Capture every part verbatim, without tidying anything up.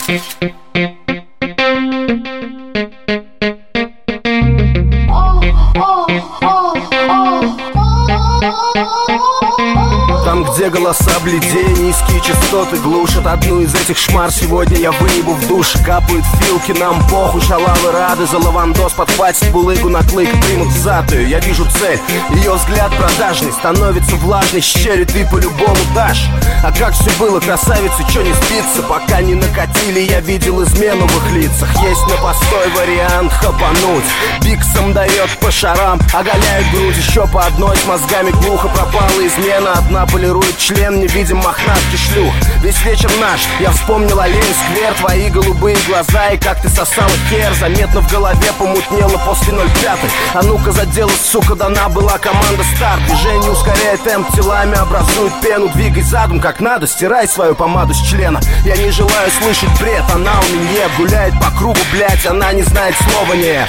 Там, где голоса бледнее, низкие частоты глушат одну из этих шмар. Сегодня я выебу в душ. Капают филки, нам похуй, шалавы рады. За лавандос подхватит булыгу на клык, примут взятую. Я вижу цель, ее взгляд продажный, становится влажный, щерит и по-любому дашь. А как все было, красавицы, чё не спится? Пока не накатили, я видел измену в их лицах. Есть на постой вариант хапануть. Биксом дает по шарам, оголяет грудь еще по одной. С мозгами глухо пропала измена. Одна полирует член, не видим мохнатки шлюх. Весь вечер наш, я вспомнил олень, сквер, твои голубые глаза и как ты сосала хер. Заметно в голове помутнело после ноль пятой. А ну-ка за дело, сука, дана была команда старт. Движение ускоряет темп, телами образует пену. Двигай задум как надо, стирай свою помаду с члена. Я не желаю слышать бред, она у меня гуляет по кругу, блять, она не знает слова нет.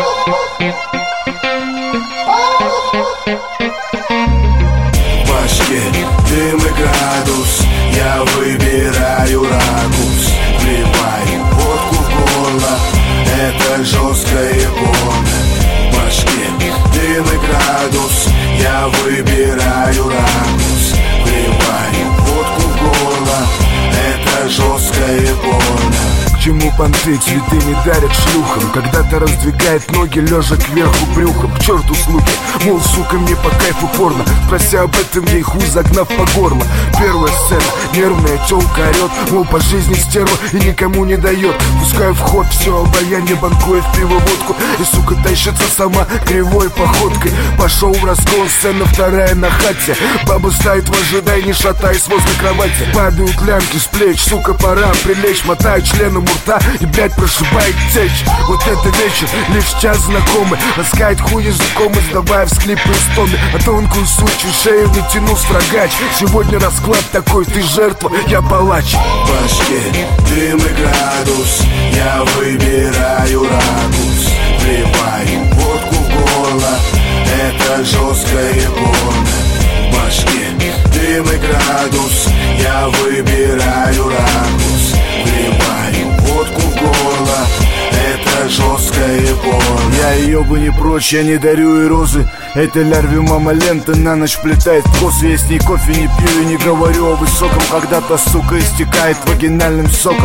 В башке дым и градус, я выбираю ракурс. Вливаю водку в горло, это жесткое больно. В башке дым и градус, я выбираю ракурс. Вливаю водку в горло, это жесткое больно. К чему понты, цветы не дарят шлюхам, когда-то раздвигает ноги, лежа кверху брюхом. К черту слухи, мол, сука, мне по кайфу порно. Спроси об этом ей хуй, загнав по горло. Первая сцена, нервная тёлка орёт, мол, по жизни стерва и никому не дает. Пускай в ход все обаяние, банкует пиво водку. И сука тащится сама кривой походкой. Пошел в раскол, сцена вторая на хате. Баба стоит в ожидании, шатаясь возле кровати. Падают лямки с плеч, сука, пора прилечь. Мотает членом рта и, блядь, прошибает течь. Вот это вечер, лишь час знакомый. Ласкает хуй языком, издавая всхлипы и стоны. А тонкую сучью шею натянул строгач. Сегодня расклад такой, ты жертва, я палач. В башке дым и градус, я выбираю ракурс. Вливаю водку в горло, это жесткое больно. В башке дым и градус, я выбираю ракурс. Вливаю водку в горло, это жесткое больно. Я ее бы не прочь, я не дарю и розы. Это лярве мама лента на ночь плетает косы. Я с ней кофе не пью и не говорю о высоком. Когда-то, сука, истекает вагинальным соком.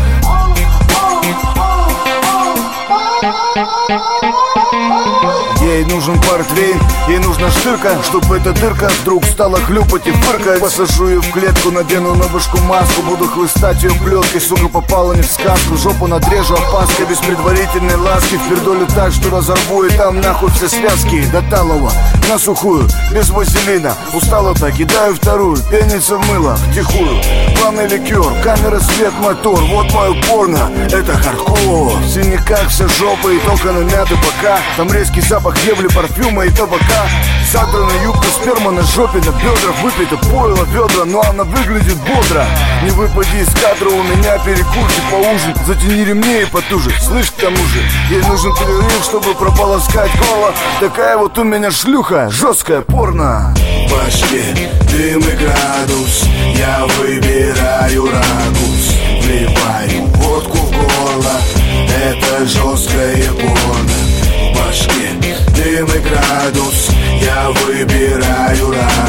Ей нужен портвейн, ей нужна штырка, чтобы эта дырка вдруг стала хлюпать и фыркать. Посажу ее в клетку, надену на вышку маску, буду хлыстать ее плеткой, сука, попала не в сказку. Жопу надрежу опаской, без предварительной ласки. Впердолю так, что разорву и там нахуй все связки. До талого, на сухую, без вазелина. Устала так, кидаю вторую, пенится в мыло, втихую. Главный ликер, камера, свет, мотор. Вот мое порно, это хардкор. В синяках вся жопа и только на мятый бока. Там резкий запах ебли, парфюма и табака. Задранная юбка, сперма на жопе, на бедрах. Выпито пойло ведра, но она выглядит бодро. Не выпади из кадра, у меня перекурки поужин. Затяни ремни и потуже, слышь, к тому же ей нужен перерыв, чтобы прополоскать горло. Такая вот у меня шлюха, жесткая порно. В башке дым и градус, я выбираю ракурс. Вливаю водку в горло, это жесткое больно. В башке дым и градус, я выбираю ракурс.